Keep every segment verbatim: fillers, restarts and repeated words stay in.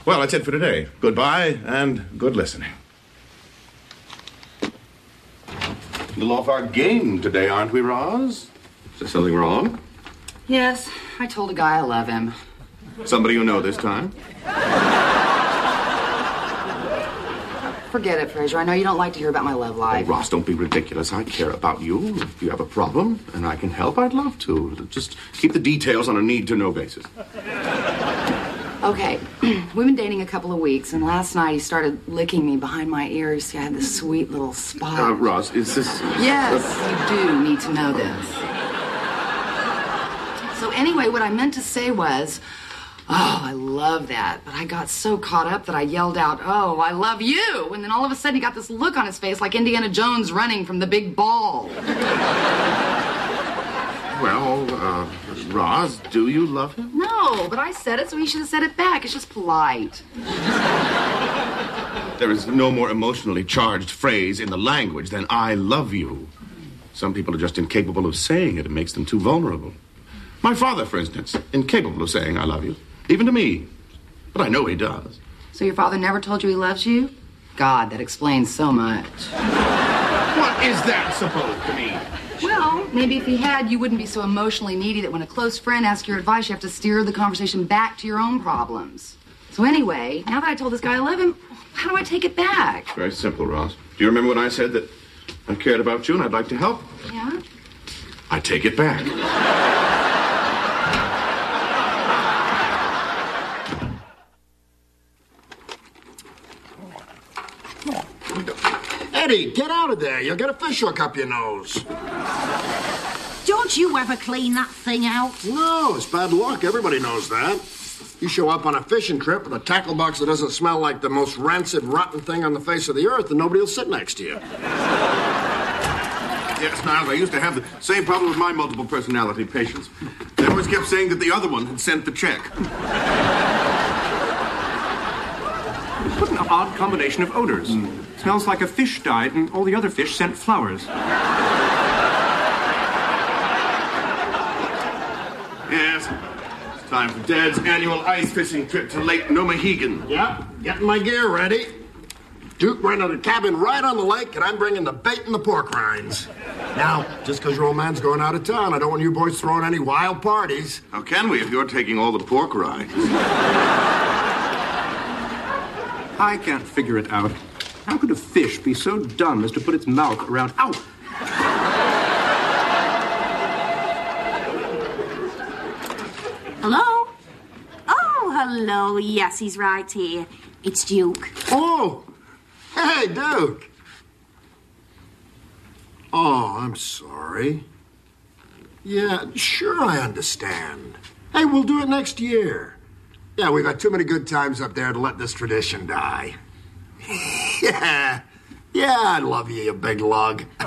Well, that's it for today. Goodbye and good listening. A little off our game today, aren't we, Roz? Is there something wrong? Yes, I told a guy I love him. Somebody you know this time? Forget it, Fraser. I know you don't like to hear about my love life. Oh, Ross, don't be ridiculous. I care about you. If you have a problem and I can help, I'd love to. Just keep the details on a need-to-know basis. Okay, we've been dating a couple of weeks, and last night he started licking me behind my ear. You see, I had this sweet little spot. Uh, Ross, is this... Yes, you do need to know this. So anyway, what I meant to say was... Oh, I love that. But I got so caught up that I yelled out, oh, I love you. And then all of a sudden he got this look on his face like Indiana Jones running from the big ball. Well, uh, Roz, do you love him? No, but I said it, so he should have said it back. It's just polite. There is no more emotionally charged phrase in the language than I love you. Some people are just incapable of saying it. It makes them too vulnerable. My father, for instance, incapable of saying I love you. Even to me. But I know he does. So your father never told you he loves you? God, that explains so much. What is that supposed to mean? Well, maybe if he had, you wouldn't be so emotionally needy that when a close friend asks your advice, you have to steer the conversation back to your own problems. So anyway, now that I told this guy I love him, how do I take it back? Very simple, Ross. Do you remember when I said that I cared about you and I'd like to help? Yeah? I take it back. Eddie, get out of there. You'll get a fish hook up your nose. Don't you ever clean that thing out? No, it's bad luck. Everybody knows that. You show up on a fishing trip with a tackle box that doesn't smell like the most rancid, rotten thing on the face of the earth, and nobody will sit next to you. Yes, Niles, I used to have the same problem with my multiple personality patients. They always kept saying that the other one had sent the check. What an odd combination of odors. Mm. Smells like a fish died and all the other fish sent flowers. Yes, it's time for Dad's annual ice fishing trip to Lake Nomahegan. Yeah, getting my gear ready. Duke rented a cabin right on the lake, and I'm bringing the bait and the pork rinds. Now, just because your old man's going out of town, I don't want you boys throwing any wild parties. How can we if you're taking all the pork rinds? I can't figure it out. How could a fish be so dumb as to put its mouth around... Ow! Hello? Oh, hello. Yes, he's right here. It's Duke. Oh! Hey, Duke! Oh, I'm sorry. Yeah, sure, I understand. Hey, we'll do it next year. Yeah, we've got too many good times up there to let this tradition die. Yeah. Yeah, I love you, you big lug. Okay,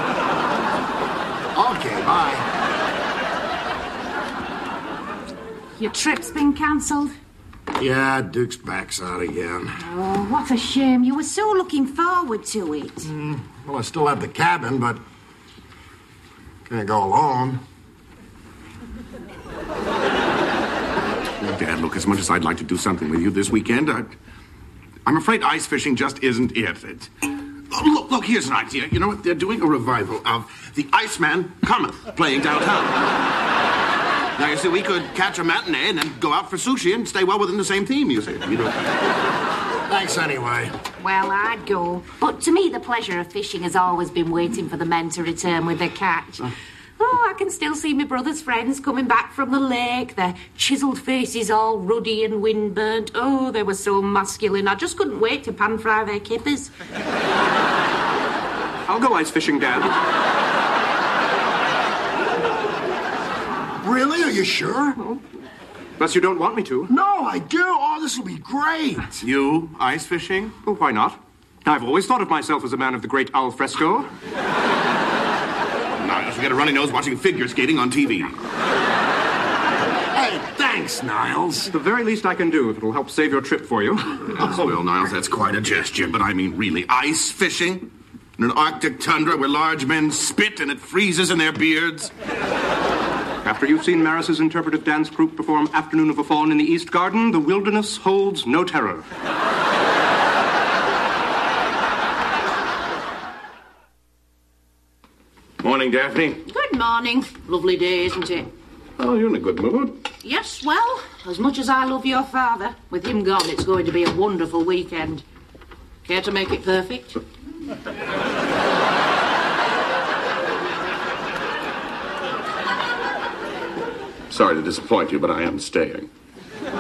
bye. Your trip's been cancelled? Yeah, Duke's back's out again. Oh, what a shame. You were so looking forward to it. Mm, well, I still have the cabin, but can't go alone. Dad, look, as much as I'd like to do something with you this weekend, I, I'm afraid ice fishing just isn't it. It's, oh, look, look, here's an idea. You know what? They're doing a revival of The Iceman Cometh, playing downtown. Now, you see, we could catch a matinee and then go out for sushi and stay well within the same theme, you see. You know. Thanks anyway. Well, I'd go. But to me, the pleasure of fishing has always been waiting for the men to return with their catch. Uh. Oh, I can still see my brother's friends coming back from the lake, their chiselled faces all ruddy and windburnt. Oh, they were so masculine. I just couldn't wait to pan-fry their kippers. I'll go ice fishing, Dad. Really? Are you sure? Oh. Unless you don't want me to. No, I do. Oh, this will be great. You ice fishing? Oh, why not? I've always thought of myself as a man of the great al fresco. Niles, we got a runny nose watching figure skating on T V. Hey, thanks, Niles. The very least I can do if it'll help save your trip for you. Yes, well, Niles, that's quite a gesture, but I mean, really, ice fishing? In an Arctic tundra where large men spit and it freezes in their beards? After you've seen Maris's interpretive dance group perform Afternoon of a Faun in the East Garden, the wilderness holds no terror. Morning, Daphne. Good morning. Lovely day, isn't it? Oh, you're in a good mood. Yes, well, as much as I love your father, with him gone, it's going to be a wonderful weekend. Care to make it perfect? Sorry to disappoint you, but I am staying. Well,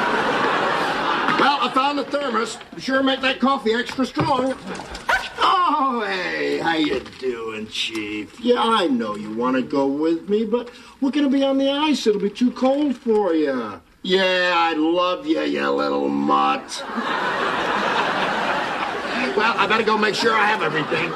I found the thermos. Sure make that coffee extra strong. Oh, hey, how you doing, Chief? Yeah, I know you want to go with me, but we're going to be on the ice. It'll be too cold for you. Yeah, I love you, you little mutt. Well, I better go make sure I have everything.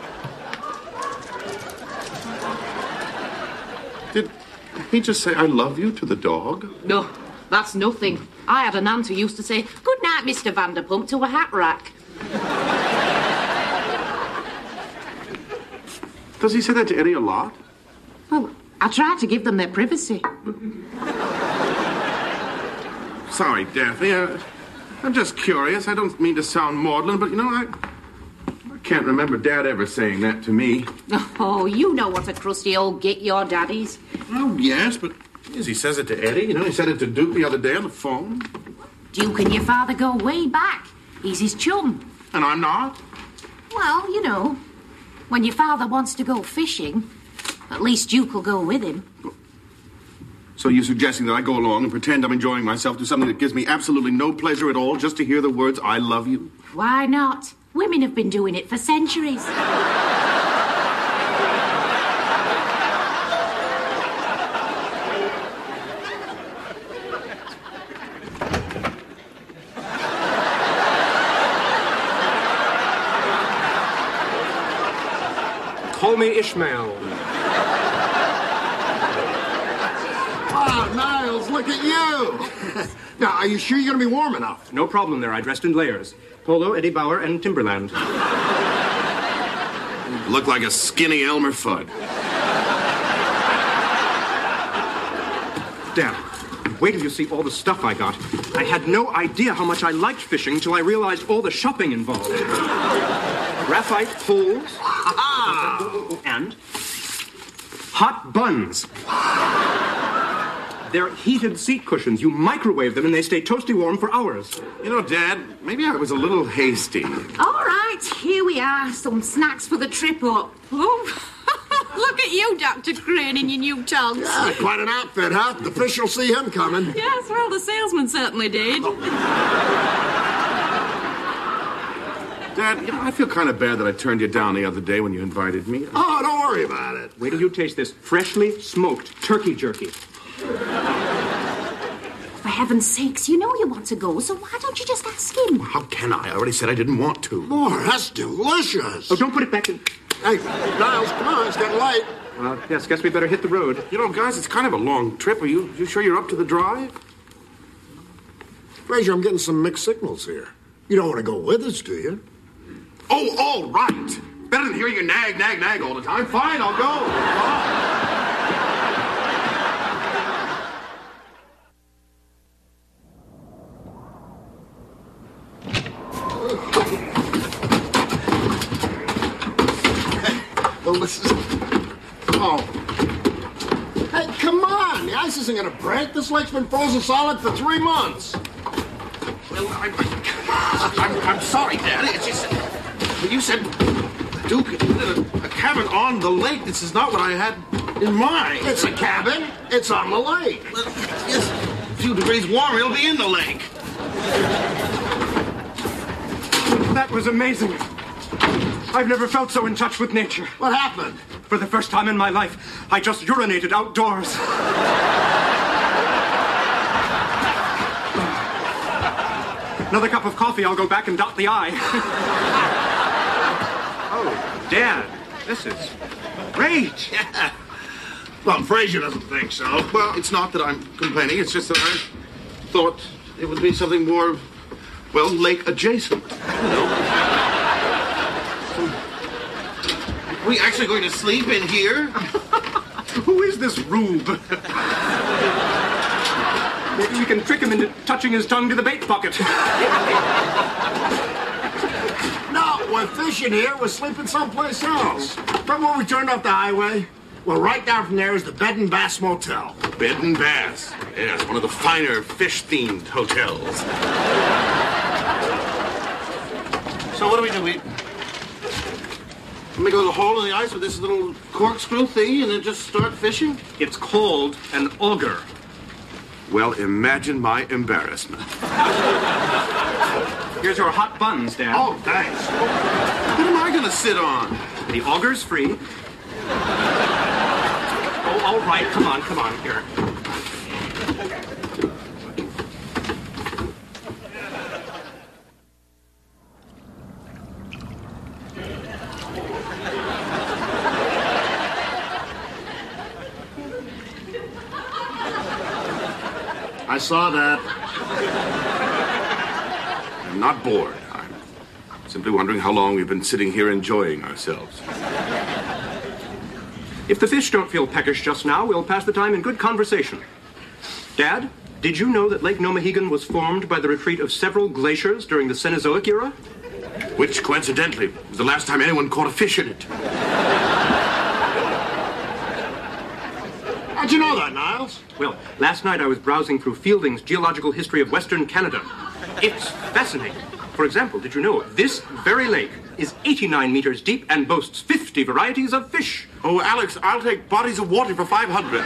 Did he just say I love you to the dog? No, that's nothing. I had an aunt who used to say, "Good night, Mister Vanderpump," to a hat rack. Does he say that to Eddie a lot? Well, I try to give them their privacy. Sorry, Daphne. I, I'm just curious. I don't mean to sound maudlin, but, you know, I, I can't remember Dad ever saying that to me. Oh, you know what a crusty old git your daddy's. Oh, yes, but yes, he says it to Eddie. You know, he said it to Duke the other day on the phone. Duke and your father go way back. He's his chum. And I'm not? Well, you know, when your father wants to go fishing, at least Duke will go with him. So you're suggesting that I go along and pretend I'm enjoying myself, do something that gives me absolutely no pleasure at all, just to hear the words, "I love you"? Why not? Women have been doing it for centuries. Call me Ishmael. Wow, Niles, look at you. Now, are you sure you're going to be warm enough? No problem there. I dressed in layers. Polo, Eddie Bauer, and Timberland. Look like a skinny Elmer Fudd. Dad, wait till you see all the stuff I got. I had no idea how much I liked fishing till I realized all the shopping involved. Graphite poles. And hot buns. They're heated seat cushions. You microwave them and they stay toasty warm for hours. You know, Dad, maybe I was a little hasty. All right, here we are. Some snacks for the trip up. Oh, look at you, Doctor Crane, in your new togs. Yeah, quite an outfit, huh? The fish will see him coming. Yes, well, the salesman certainly did. Dad, you know, I feel kind of bad that I turned you down the other day when you invited me. Oh, don't worry about it. Wait till you taste this freshly smoked turkey jerky. For heaven's sakes, you know you want to go, so why don't you just ask him? How can I? I already said I didn't want to. Oh, that's delicious. Oh, don't put it back in. Hey, Niles, come on, it's getting late. Well, yes, guess we better hit the road. You know, guys, it's kind of a long trip. Are you, you sure you're up to the drive? Fraser, I'm getting some mixed signals here. You don't want to go with us, do you? Oh, all right. Better than hearing you nag, nag, nag all the time. Fine, I'll go. Well, this is... Oh. Hey, come on. The ice isn't going to break. This lake's been frozen solid for three months. Well, I'm, I'm, I'm sorry, Dad. It's just... When you said Duke a, a cabin on the lake, this is not what I had in mind. It's a cabin. It's on the lake. Well, yes, a few degrees warmer, it'll be in the lake. That was amazing. I've never felt so in touch with nature. What happened? For the first time in my life, I just urinated outdoors. Another cup of coffee, I'll go back and dot the I. Oh, Dad, this is great. Yeah. Well, Fraser doesn't think so. Well, it's not that I'm complaining. It's just that I thought it would be something more, well, lake adjacent. You know. Are we actually going to sleep in here? Who is this rube? Maybe we can trick him into touching his tongue to the bait bucket. No, we're fishing here. We're sleeping someplace else. From where we turned off the highway? Well, right down from there is the Bed and Bass Motel. Bed and Bass. Yes, one of the finer fish-themed hotels. So what do we do? We make a little hole in the ice with this little corkscrew thingy and then just start fishing? It's called an auger. Well, imagine my embarrassment. Here's your hot buns, Dad. Oh, thanks. What am I going to sit on? The auger's free. Oh, all right. Come on, come on. Here. I saw that. I'm not bored. I'm simply wondering how long we've been sitting here enjoying ourselves. If the fish don't feel peckish just now, we'll pass the time in good conversation. Dad, did you know that Lake Nomahegan was formed by the retreat of several glaciers during the Cenozoic era? Which, coincidentally, was the last time anyone caught a fish in it. How'd you know that, Niles? Well, last night I was browsing through Fielding's Geological History of Western Canada. It's fascinating. For example, did you know this very lake is eighty-nine meters deep and boasts fifty varieties of fish? Oh, Alex, I'll take bodies of water for five hundred.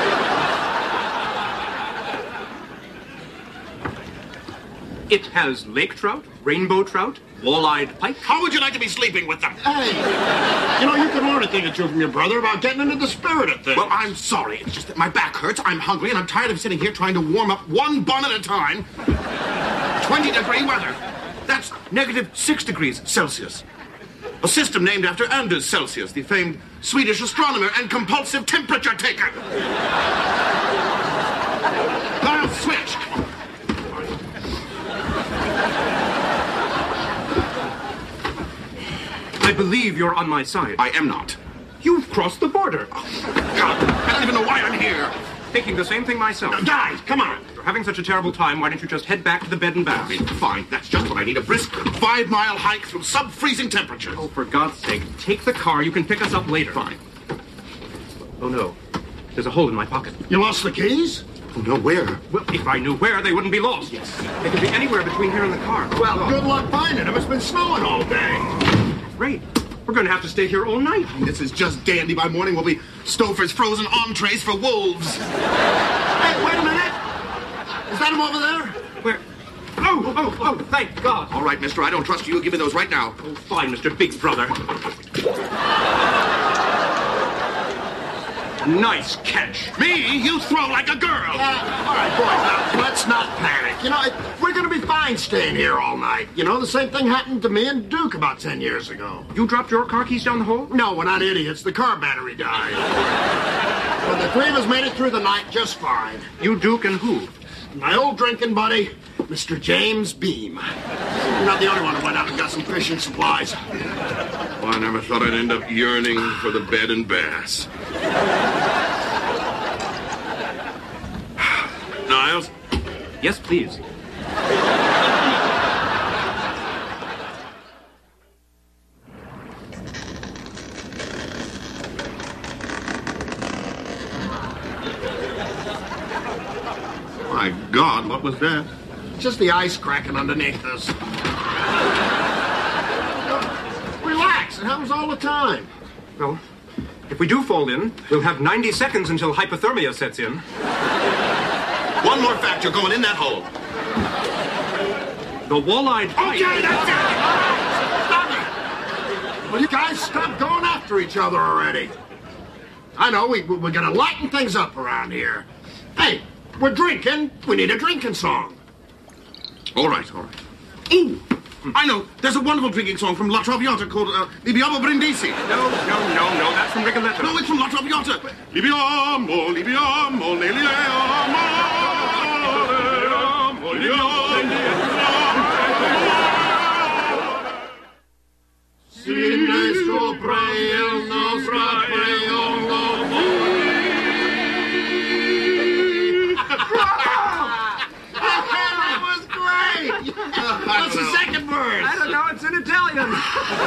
It has lake trout, rainbow trout, wall-eyed pike. How would you like to be sleeping with them? Hey, you know, you can learn a thing or two from your brother about getting into the spirit of things. Well, I'm sorry. It's just that my back hurts, I'm hungry, and I'm tired of sitting here trying to warm up one bun at a time. twenty degree weather. That's negative six degrees Celsius. A system named after Anders Celsius, the famed Swedish astronomer and compulsive temperature taker. I'll switch. I believe you're on my side. I am not. You've crossed the border. God, I don't even know why I'm here. Thinking the same thing myself. Now, guys, come on. You're having such a terrible time, why don't you just head back to the Bed and Bath? I mean, fine. That's just what I need. A brisk five-mile hike through sub-freezing temperatures. Oh, for God's sake, take the car. You can pick us up later. Fine. Oh, no. There's a hole in my pocket. You lost the keys? Oh, no, where? Well, if I knew where, they wouldn't be lost. Yes. They could be anywhere between here and the car. Well, good luck finding them. It's been snowing all day. Great. We're going to have to stay here all night. This is just dandy. By morning, we'll be Stouffer's frozen entrees for wolves. Hey, wait a minute. Is that him over there? Where? Oh, oh, oh, thank God. All right, mister, I don't trust you. Give me those right now. Oh, fine, Mister Big Brother. Nice catch. Me? You throw like a girl. Uh, all right, boys, now, let's not panic. You know, it, we're going to be fine staying here all night. You know, the same thing happened to me and Duke about ten years ago. You dropped your car keys down the hole? No, we're not idiots. The car battery died. But the three of us made it through the night just fine. You, Duke, and who? My old drinking buddy, Mister James Beam. You're not the only one who went out and got some fishing supplies. Well, I never thought I'd end up yearning for the Bed and Bass. Niles? Yes, please. My God, what was that? Just the ice cracking underneath us. Relax, it happens all the time. Well, if we do fall in, we'll have ninety seconds until hypothermia sets in. One more fact, you're going in that hole. The wall-eyed pike. Okay, that's it! Stop it! Will you guys stop going after each other already? I know, we, we're gonna lighten things up around here. Hey, we're drinking. We need a drinking song. All right, all right. Ooh, I know. There's a wonderful drinking song from La Traviata called uh, Libiamo Brindisi. No, no, no, no. That's from Rigoletto. No, it's from La Traviata. Libiamo, libiamo, ne libiamo, libiamo, libiamo. Si ne sopra il nostro preo,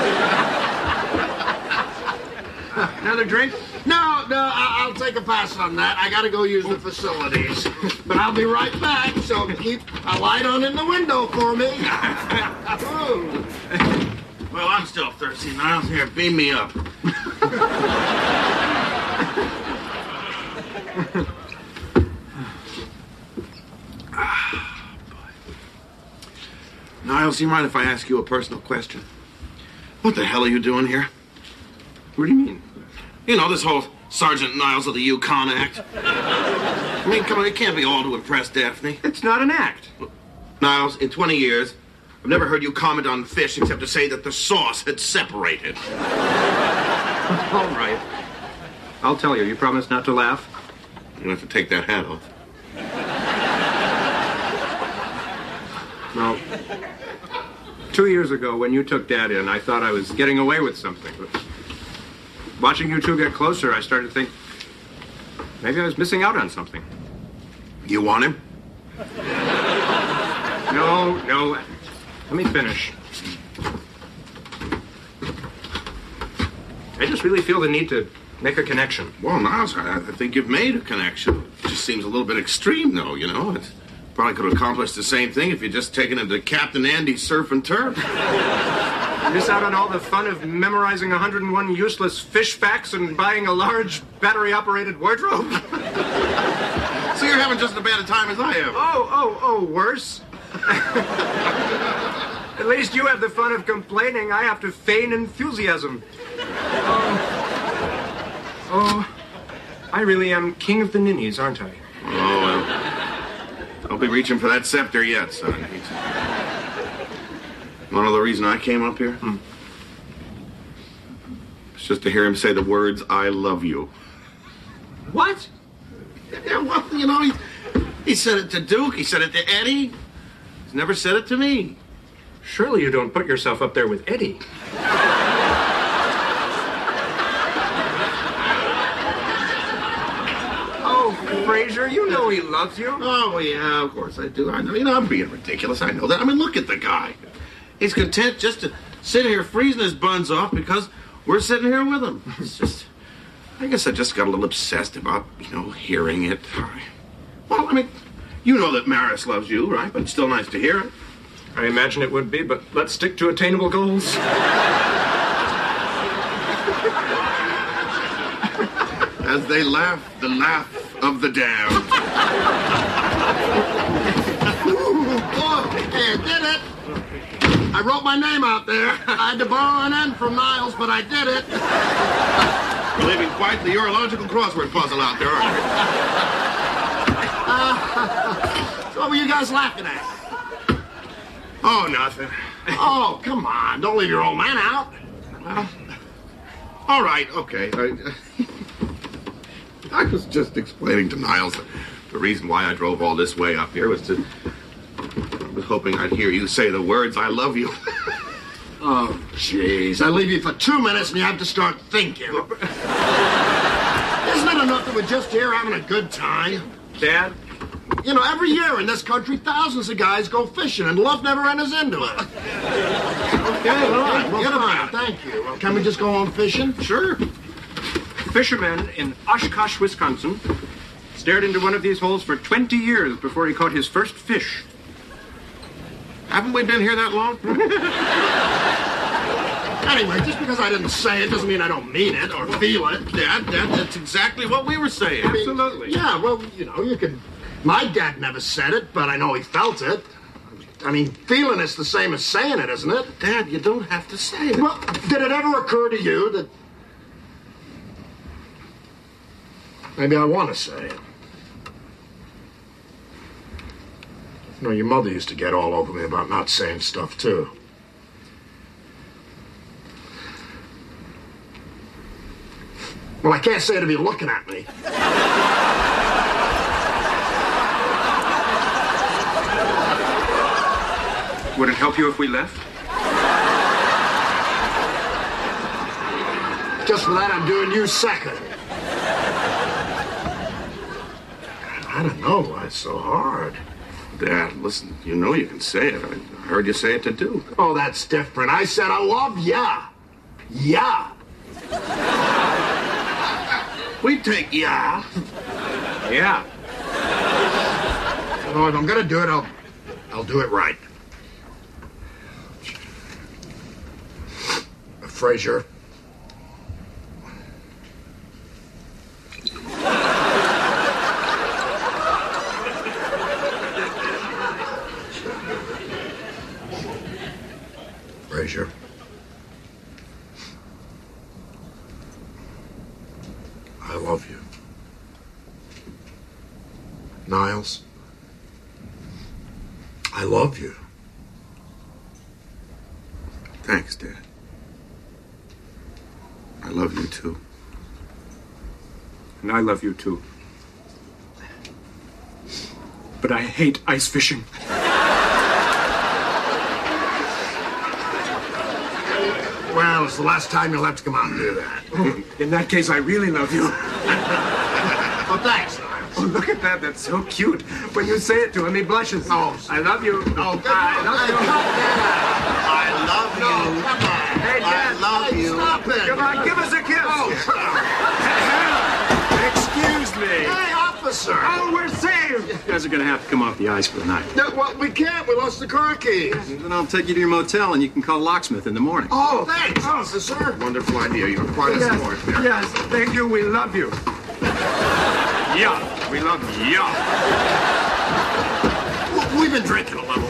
Another drink? No, no, I- I'll take a pass on that. I gotta go use the facilities. But I'll be right back, so keep a light on in the window for me. Ooh. Well, I'm still thirsty, Niles. Here, beam me up. Ah, boy. Niles, do you mind if I ask you a personal question? What the hell are you doing here? What do you mean? You know, this whole Sergeant Niles of the Yukon act. I mean, come on, it can't be all to impress Daphne. It's not an act. Niles, in twenty years, I've never heard you comment on fish except to say that the sauce had separated. All right. I'll tell you. You promise not to laugh? You have to take that hat off. No. Two years ago, when you took Dad in, I thought I was getting away with something. But watching you two get closer, I started to think maybe I was missing out on something. You want him? No, no. Let me finish. I just really feel the need to make a connection. Well, Niles, I, I think you've made a connection. It just seems a little bit extreme, though, you know? It probably could have accomplished the same thing if you'd just taken him to Captain Andy's Surf and Turf. Miss out on all the fun of memorizing one hundred and one useless fish facts and buying a large battery-operated wardrobe? So you're having just as bad a time as I am. Oh, oh, oh, worse. At least you have the fun of complaining. I have to feign enthusiasm. Oh, oh, I really am king of the ninnies, aren't I? Oh, well. Don't be reaching for that scepter yet, son. One of the reason I came up here? Hmm. It's just to hear him say the words, I love you. What? Yeah, well, you know, he, he said it to Duke, he said it to Eddie. He's never said it to me. Surely you don't put yourself up there with Eddie. Oh, Fraser, you know he loves you. Oh, well, yeah, of course I do. I know, you know, I'm being ridiculous. I know that. I mean, look at the guy. He's content just to sit here freezing his buns off because we're sitting here with him. It's just, I guess I just got a little obsessed about, you know, hearing it. Well, I mean, you know that Maris loves you, right? But it's still nice to hear it. I imagine it would be, but let's stick to attainable goals. As they laugh, the laugh of the damned. Oh, hey, I did it. I wrote my name out there. I had to borrow an N from Niles, but I did it. You're leaving quite the urological crossword puzzle out there, aren't you? Uh, so what were you guys laughing at? Oh, nothing. Oh, come on. Don't leave your old man out. Well, all right, okay. I, I was just explaining to Niles that the reason why I drove all this way up here was to... I was hoping I'd hear you say the words, I love you. Oh, jeez. I leave you for two minutes and you have to start thinking. Isn't it enough that we're just here having a good time? Dad? You know, every year in this country, thousands of guys go fishing, and love never enters into it. Okay, all right. Well, fine. Thank you. Well, can we just go on fishing? Sure. Fisherman in Oshkosh, Wisconsin, stared into one of these holes for twenty years before he caught his first fish. Haven't we been here that long? Anyway, just because I didn't say it doesn't mean I don't mean it or feel it. Dad, Dad, that's exactly what we were saying. I mean, Absolutely. Yeah, well, you know, you could... My dad never said it, but I know he felt it. I mean, feeling it's the same as saying it, isn't it? Dad, you don't have to say it. Well, did it ever occur to you that... Maybe I want to say it. You know, your mother used to get all over me about not saying stuff, too. Well, I can't say it if you're looking at me. Would it help you if we left? Just for that, I'm doing you second. I don't know why it's so hard. Dad, listen, you know you can say it. I heard you say it to Duke. Oh, that's different. I said I love ya. Yeah. We take yeah. Yeah. Oh, if I'm gonna do it, I'll, I'll do it right. Fraser. Fraser. I love you. Niles. I love you. Thanks, Dad. I love you too. And I love you too. But I hate ice fishing. Well, it's the last time you'll have to come out and do that. In that case, I really love you. Well, thanks, Niles. Oh, look at that. That's so cute. When you say it to him, he blushes. Oh, I love you. Oh, I love you. I love you. Come on. Hey, Dad. I love Hey, you. stop it. Come on, give us a kiss. Oh, Excuse me. hey, officer. Oh, we're saved. You guys are going to have to come off the ice for the night. No, well, we can't. We lost the car keys. Then I'll take you to your motel and you can call locksmith in the morning. Oh, thanks, officer. Wonderful idea. You're quite a sport. Yes, yes, thank you. We love you. Yeah, we love you. Yeah. Well, we've been drinking a little.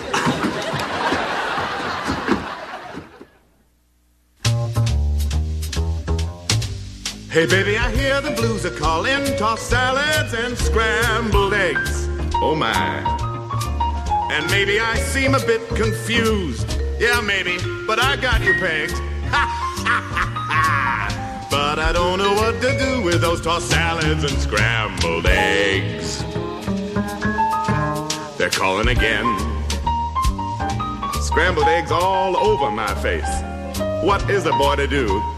Hey baby, I hear the blues are calling, tossed salads and scrambled eggs. Oh my. And maybe I seem a bit confused. Yeah, maybe, but I got you pegged. But I don't know what to do with those tossed salads and scrambled eggs. They're calling again. Scrambled eggs all over my face. What is a boy to do?